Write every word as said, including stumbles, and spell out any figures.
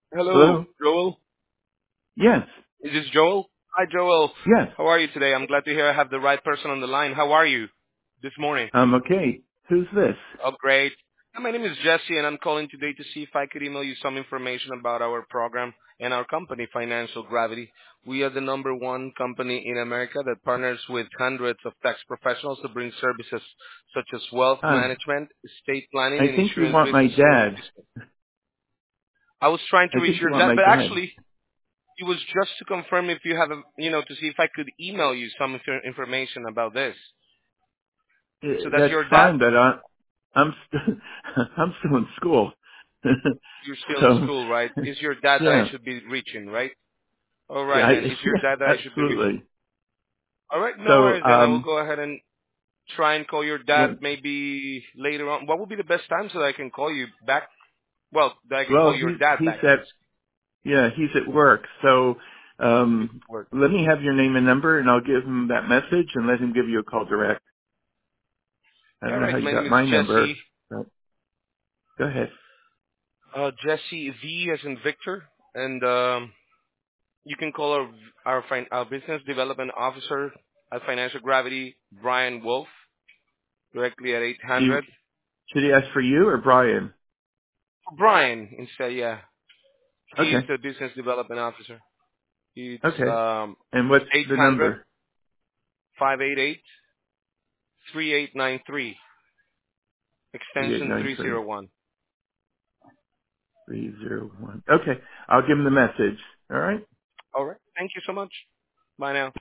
Hello, Hello? Joel. Yes. Is this Joel? Hi, Joel. Yes. How are you today? I'm glad to hear I have the right person on the line. How are you this morning? Um, okay. Who's this? Oh, great. Hi, my name is Jesse, and I'm calling today to see if I could email you some information about our program and our company, Financial Gravity. We are the number one company in America that partners with hundreds of tax professionals to bring services such as wealth Um, management, estate planning, I and think you insurance want my businesses like dad. this. I was trying to I reach think you your want dad, my but dad. actually, it was just to confirm if you have, a, you know, to see if I could email you some of your information about this. Uh, So that's That's your dad. fine, but I, I'm st- I'm still in school. You're still in so, school, right? Is your dad that I yeah. should be reaching, right? All Yeah, right I, then. Is your dad that yeah, I should be reaching? absolutely. All right, no So, worries. Then I will um, go ahead and try and call your dad let, maybe later on. What would be the best time so that I can call you back? Well, that I can well, call your he's, dad he's back. at, yeah, he's at work. So, He's um, at work. let me have your name and number and I'll give him that message and let him give you a call direct. I All don't know how right. you My name got is my Jesse. number, but go ahead. Uh, Jesse V as in Victor, and um, you can call our our, fin- our business development officer at Financial Gravity, Brian Wolf, directly at eight Do you, hundred. should he ask for you or Brian? Brian instead, yeah. He's Okay. the business development officer. It's Okay. um And what's eight the hundred number? five eight eight three eight nine three, Three eight extension nine three three oh one. three zero one. Okay. I'll give him the message. All right. All right. Thank you so much. Bye now.